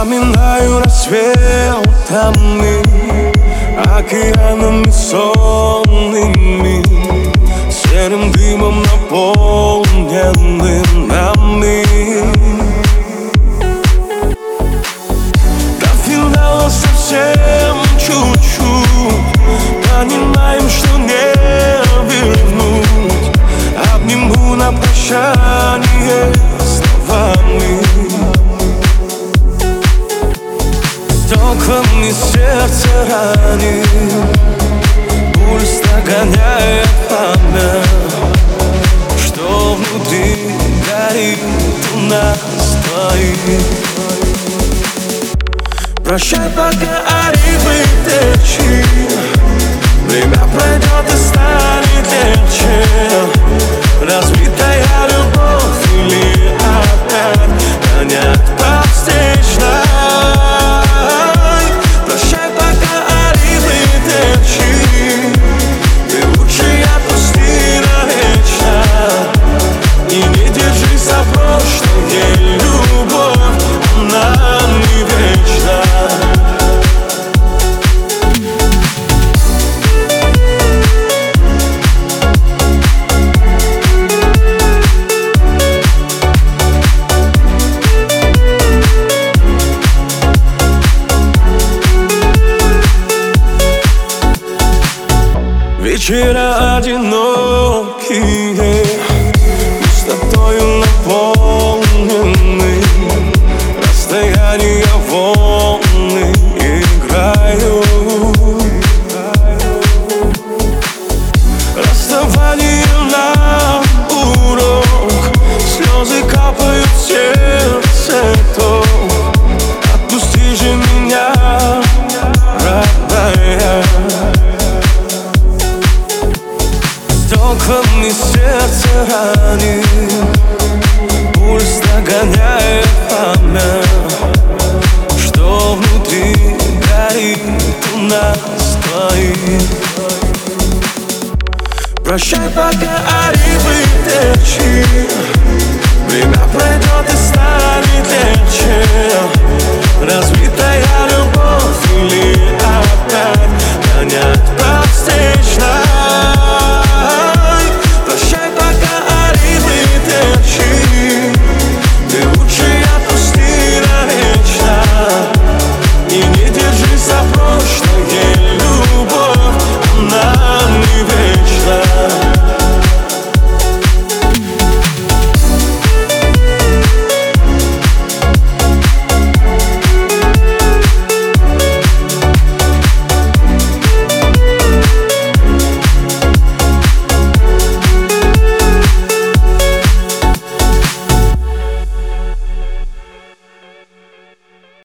Вспоминаю рассветами, океанами сонными, серым дымом наполненным нами. До финала совсем чуть-чуть, понимаем, что не вернуть. Обниму на прощание словами, стеклами сердце ранит, пульс догоняет память, что внутри горит у нас двоих. Прощай, пока арифы течи, время пройдет и станет легче. Разбитая любовь или опять гонять по встречной. Прощай, пока арифы течи, ты лучше отпусти навечно. И не держись за прошлое, любовь, она не вечна. Вечера одинокие,